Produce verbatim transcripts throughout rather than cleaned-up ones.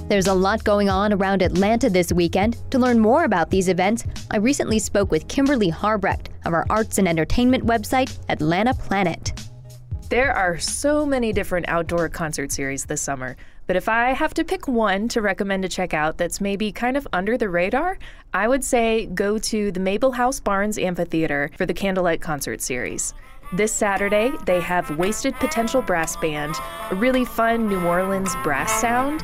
There's a lot going on around Atlanta this weekend. To learn more about these events, I recently spoke with Kimberly Harbrecht of our arts and entertainment website, Atlanta Planet. There are so many different outdoor concert series this summer, but if I have to pick one to recommend to check out that's maybe kind of under the radar, I would say go to the Mabel House Barnes Amphitheater for the Candlelight Concert Series. This Saturday, they have Wasted Potential Brass Band, a really fun New Orleans brass sound.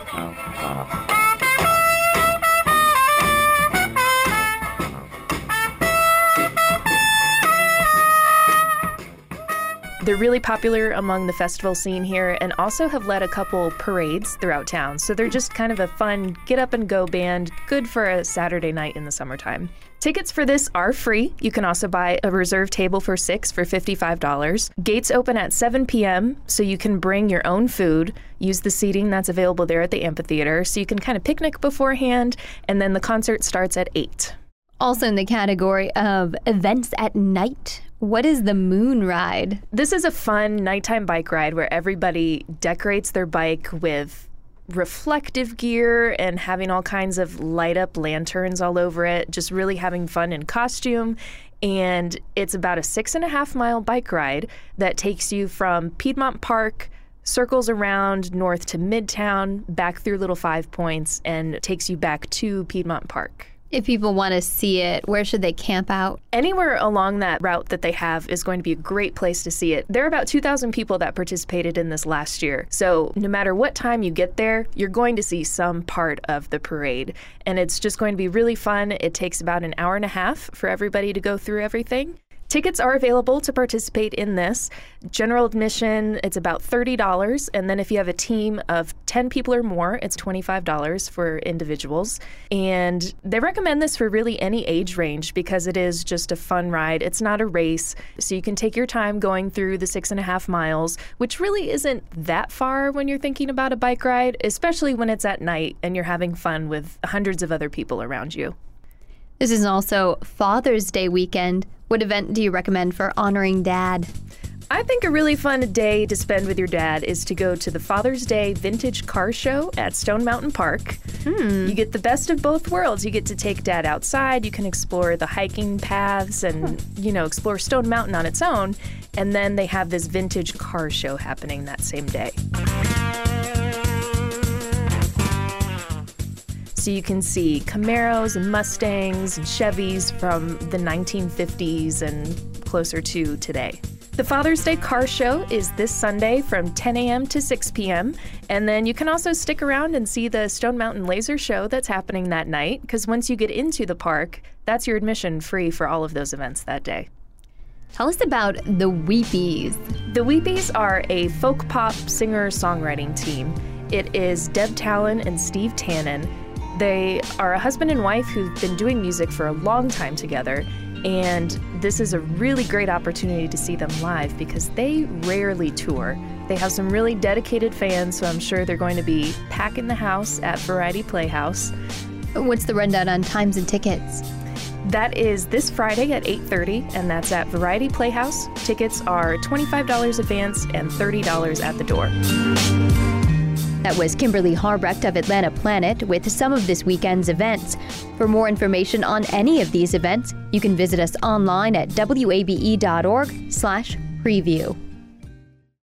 They're really popular among the festival scene here and also have led a couple parades throughout town. So they're just kind of a fun get-up-and-go band, good for a Saturday night in the summertime. Tickets for this are free. You can also buy a reserved table for six for fifty-five dollars. Gates open at seven p.m., so you can bring your own food, use the seating that's available there at the amphitheater, so you can kind of picnic beforehand, and then the concert starts at eight. Also in the category of events at night, what is the Moon Ride? This is a fun nighttime bike ride where everybody decorates their bike with reflective gear and having all kinds of light up lanterns all over it, just really having fun in costume. And it's about a six and a half mile bike ride that takes you from Piedmont Park, circles around north to Midtown, back through Little Five Points, and takes you back to Piedmont Park. If people want to see it, where should they camp out? Anywhere along that route that they have is going to be a great place to see it. There are about two thousand people that participated in this last year. So no matter what time you get there, you're going to see some part of the parade. And it's just going to be really fun. It takes about an hour and a half for everybody to go through everything. Tickets are available to participate in this. General admission, it's about thirty dollars. And then if you have a team of ten people or more, it's twenty-five dollars for individuals. And they recommend this for really any age range because it is just a fun ride. It's not a race. So you can take your time going through the six and a half miles, which really isn't that far when you're thinking about a bike ride, especially when it's at night and you're having fun with hundreds of other people around you. This is also Father's Day weekend. What event do you recommend for honoring Dad? I think a really fun day to spend with your dad is to go to the Father's Day Vintage Car Show at Stone Mountain Park. Hmm. You get the best of both worlds. You get to take Dad outside. You can explore the hiking paths and, you know, explore Stone Mountain on its own. And then they have this vintage car show happening that same day. So you can see Camaros and Mustangs and Chevys from the nineteen fifties and closer to today. The Father's Day Car Show is this Sunday from ten a.m. to six p.m. And then you can also stick around and see the Stone Mountain Laser Show that's happening that night, because once you get into the park, that's your admission free for all of those events that day. Tell us about the Weepies. The Weepies are a folk pop singer-songwriting team. It is Deb Talon and Steve Tannen. They are a husband and wife who've been doing music for a long time together, and this is a really great opportunity to see them live because they rarely tour. They have some really dedicated fans, so I'm sure they're going to be packing the house at Variety Playhouse. What's the rundown on times and tickets? That is this Friday at eight thirty, and that's at Variety Playhouse. Tickets are twenty-five dollars advance and thirty dollars at the door. That was Kimberly Harbrecht of Atlanta Planet with some of this weekend's events. For more information on any of these events, you can visit us online at W A B E dot org slash preview.